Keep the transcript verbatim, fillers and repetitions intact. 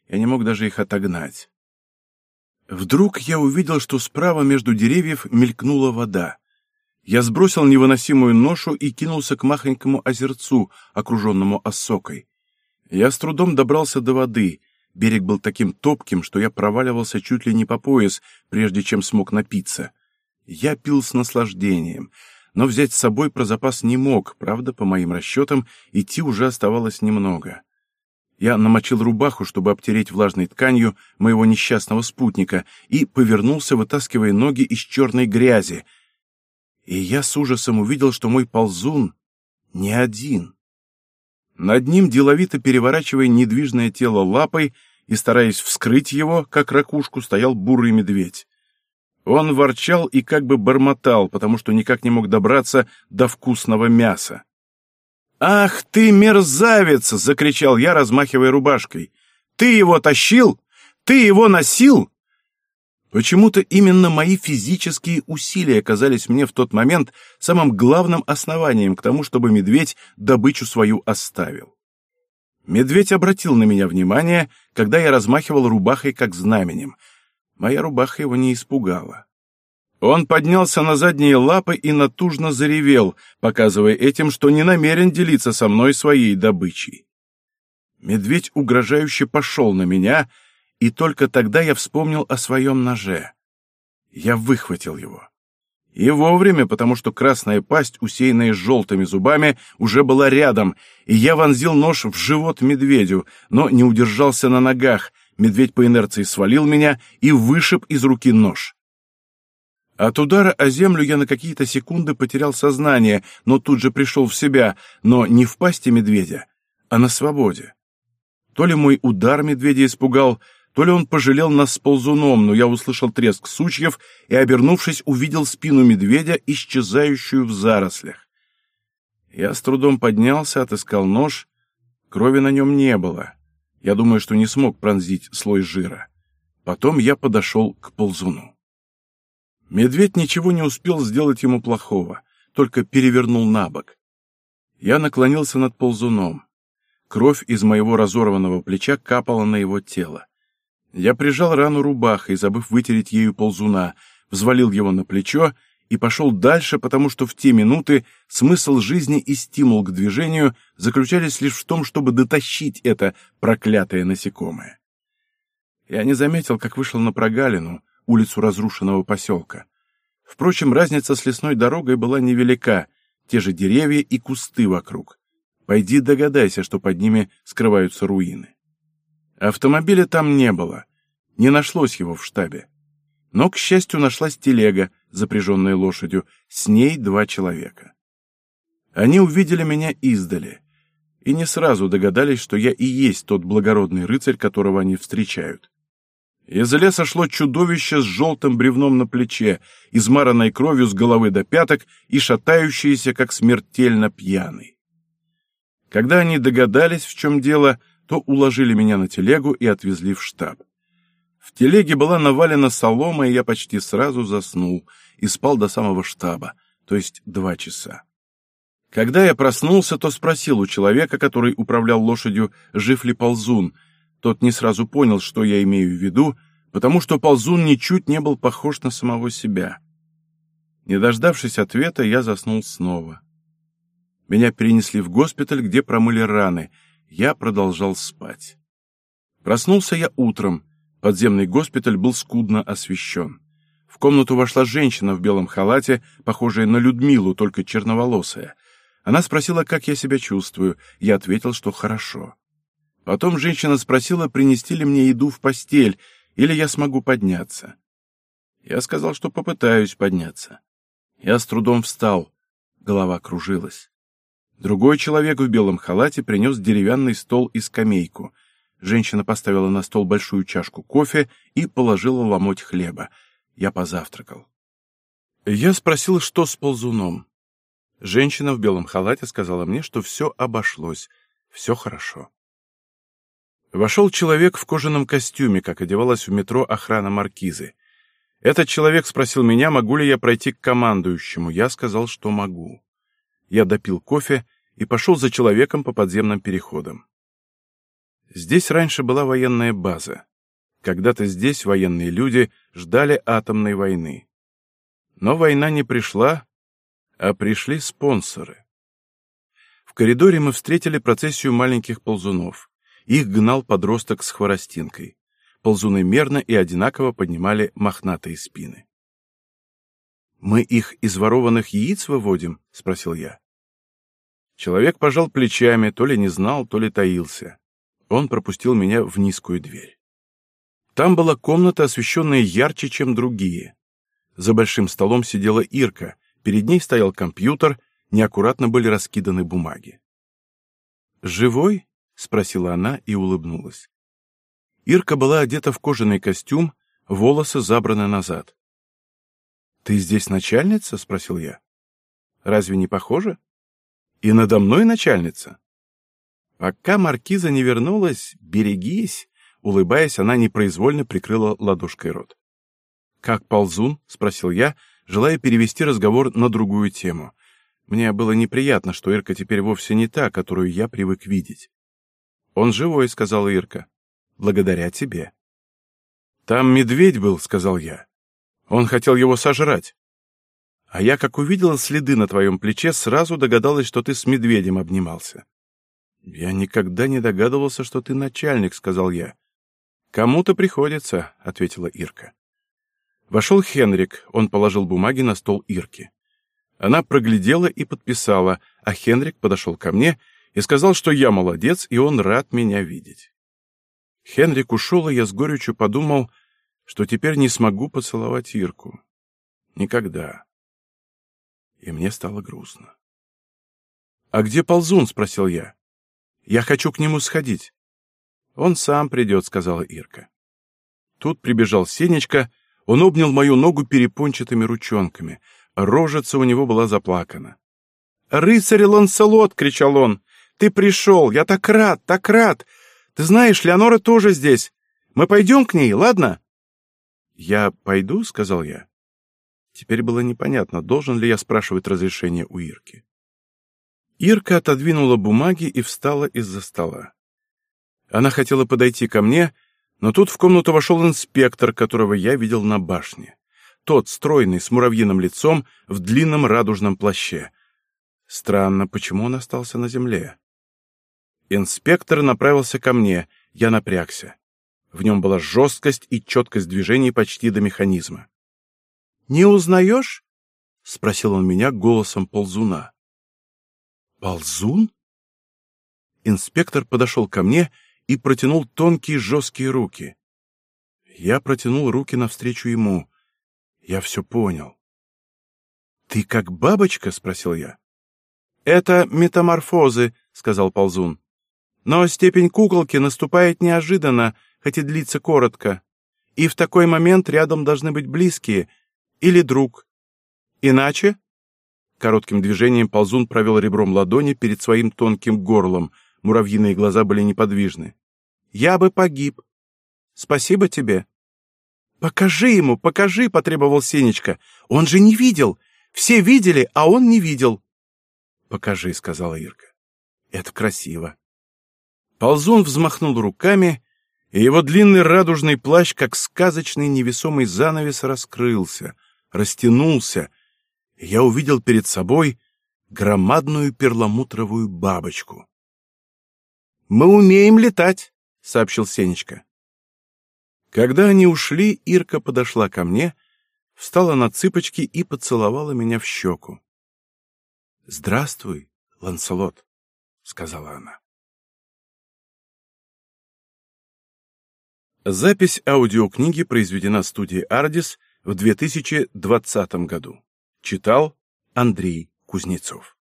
Я не мог даже их отогнать. Вдруг я увидел, что справа между деревьев мелькнула вода. Я сбросил невыносимую ношу и кинулся к махонькому озерцу, окруженному осокой. Я с трудом добрался до воды. Берег был таким топким, что я проваливался чуть ли не по пояс, прежде чем смог напиться. Я пил с наслаждением, но взять с собой про запас не мог, правда, по моим расчетам, идти уже оставалось немного. Я намочил рубаху, чтобы обтереть влажной тканью моего несчастного спутника, и повернулся, вытаскивая ноги из черной грязи. И я с ужасом увидел, что мой ползун не один. Над ним, деловито переворачивая недвижное тело лапой и стараясь вскрыть его, как ракушку, стоял бурый медведь. Он ворчал и как бы бормотал, потому что никак не мог добраться до вкусного мяса. «Ах ты, мерзавец!» — закричал я, размахивая рубашкой. «Ты его тащил? Ты его носил?» Почему-то именно мои физические усилия оказались мне в тот момент самым главным основанием к тому, чтобы медведь добычу свою оставил. Медведь обратил на меня внимание, когда я размахивал рубахой как знаменем. Моя рубаха его не испугала. Он поднялся на задние лапы и натужно заревел, показывая этим, что не намерен делиться со мной своей добычей. Медведь угрожающе пошел на меня, и только тогда я вспомнил о своем ноже. Я выхватил его. И вовремя, потому что красная пасть, усеянная желтыми зубами, уже была рядом, и я вонзил нож в живот медведю, но не удержался на ногах. Медведь по инерции свалил меня и вышиб из руки нож. От удара о землю я на какие-то секунды потерял сознание, но тут же пришел в себя, но не в пасти медведя, а на свободе. То ли мой удар медведя испугал, то ли он пожалел нас с ползуном, но я услышал треск сучьев и, обернувшись, увидел спину медведя, исчезающую в зарослях. Я с трудом поднялся, отыскал нож. Крови на нем не было. Я думаю, что не смог пронзить слой жира. Потом я подошел к ползуну. Медведь ничего не успел сделать ему плохого, только перевернул на бок. Я наклонился над ползуном. Кровь из моего разорванного плеча капала на его тело. Я прижал рану рубахой, забыв вытереть ею ползуна, взвалил его на плечо и пошел дальше, потому что в те минуты смысл жизни и стимул к движению заключались лишь в том, чтобы дотащить это проклятое насекомое. Я не заметил, как вышел на прогалину, улицу разрушенного поселка. Впрочем, разница с лесной дорогой была невелика, те же деревья и кусты вокруг. Пойди догадайся, что под ними скрываются руины. Автомобиля там не было, не нашлось его в штабе. Но, к счастью, нашлась телега, запряженная лошадью, с ней два человека. Они увидели меня издали и не сразу догадались, что я и есть тот благородный рыцарь, которого они встречают. Из леса шло чудовище с желтым бревном на плече, измаранной кровью с головы до пяток и шатающееся, как смертельно пьяный. Когда они догадались, в чем дело, то уложили меня на телегу и отвезли в штаб. В телеге была навалена солома, и я почти сразу заснул и спал до самого штаба, то есть два часа. Когда я проснулся, то спросил у человека, который управлял лошадью, жив ли ползун. Тот не сразу понял, что я имею в виду, потому что ползун ничуть не был похож на самого себя. Не дождавшись ответа, я заснул снова. Меня перенесли в госпиталь, где промыли раны. Я продолжал спать. Проснулся я утром. Подземный госпиталь был скудно освещен. В комнату вошла женщина в белом халате, похожая на Людмилу, только черноволосая. Она спросила, как я себя чувствую. Я ответил, что хорошо. Потом женщина спросила, принести ли мне еду в постель, или я смогу подняться. Я сказал, что попытаюсь подняться. Я с трудом встал. Голова кружилась. Другой человек в белом халате принес деревянный стол и скамейку. Женщина поставила на стол большую чашку кофе и положила ломоть хлеба. Я позавтракал. Я спросил, что с ползуном. Женщина в белом халате сказала мне, что все обошлось, все хорошо. Вошел человек в кожаном костюме, как одевалась в метро охрана маркизы. Этот человек спросил меня, могу ли я пройти к командующему. Я сказал, что могу. Я допил кофе и пошел за человеком по подземным переходам. Здесь раньше была военная база. Когда-то здесь военные люди ждали атомной войны. Но война не пришла, а пришли спонсоры. В коридоре мы встретили процессию маленьких ползунов. Их гнал подросток с хворостинкой. Ползуны мерно и одинаково поднимали мохнатые спины. «Мы их из ворованных яиц выводим?» — спросил я. Человек пожал плечами, то ли не знал, то ли таился. Он пропустил меня в низкую дверь. Там была комната, освещенная ярче, чем другие. За большим столом сидела Ирка, перед ней стоял компьютер, неаккуратно были раскиданы бумаги. «Живой?» — спросила она и улыбнулась. Ирка была одета в кожаный костюм, волосы забраны назад. «Ты здесь начальница?» — спросил я. «Разве не похоже? И надо мной начальница?» «Пока маркиза не вернулась, берегись!» Улыбаясь, она непроизвольно прикрыла ладошкой рот. «Как ползун?» — спросил я, желая перевести разговор на другую тему. Мне было неприятно, что Ирка теперь вовсе не та, которую я привык видеть. «Он живой», — сказала Ирка. «Благодаря тебе». «Там медведь был», — сказал я. «Он хотел его сожрать. А я, как увидела следы на твоем плече, сразу догадалась, что ты с медведем обнимался». «Я никогда не догадывался, что ты начальник», — сказал я. «Кому-то приходится», — ответила Ирка. Вошел Хенрик, он положил бумаги на стол Ирки. Она проглядела и подписала, а Хенрик подошел ко мне и сказал, что я молодец, и он рад меня видеть. Хенрик ушел, и я с горечью подумал, что теперь не смогу поцеловать Ирку. Никогда. И мне стало грустно. «А где ползун?» — спросил я. «Я хочу к нему сходить». «Он сам придет», — сказала Ирка. Тут прибежал Сенечка, он обнял мою ногу перепончатыми ручонками. Рожица у него была заплакана. «Рыцарь Ланселот!» — кричал он. «Ты пришел! Я так рад, так рад! Ты знаешь, Леонора тоже здесь. Мы пойдем к ней, ладно?» «Я пойду?» — сказал я. Теперь было непонятно, должен ли я спрашивать разрешение у Ирки. Ирка отодвинула бумаги и встала из-за стола. Она хотела подойти ко мне, но тут в комнату вошел инспектор, которого я видел на башне. Тот, стройный, с муравьиным лицом, в длинном радужном плаще. Странно, почему он остался на земле? Инспектор направился ко мне, я напрягся. В нем была жесткость и четкость движений почти до механизма. «Не узнаешь?» — спросил он меня голосом ползуна. «Ползун?» Инспектор подошел ко мне и протянул тонкие жесткие руки. Я протянул руки навстречу ему. Я все понял. «Ты как бабочка?» — спросил я. «Это метаморфозы», — сказал ползун. «Но степень куколки наступает неожиданно, хоть и длится коротко. И в такой момент рядом должны быть близкие или друг. Иначе...» Коротким движением ползун провел ребром ладони перед своим тонким горлом. Муравьиные глаза были неподвижны. «Я бы погиб. Спасибо тебе». «Покажи ему, покажи», — потребовал Сенечка. «Он же не видел. Все видели, а он не видел». «Покажи», — сказала Ирка. «Это красиво». Ползун взмахнул руками, и его длинный радужный плащ, как сказочный невесомый занавес, раскрылся, растянулся, и я увидел перед собой громадную перламутровую бабочку. «Мы умеем летать», — сообщил Сенечка. Когда они ушли, Ирка подошла ко мне, встала на цыпочки и поцеловала меня в щеку. «Здравствуй, Ланселот», — сказала она. Запись аудиокниги произведена студией «Ардис» в две тысячи двадцатом году. Читал Андрей Кузнецов.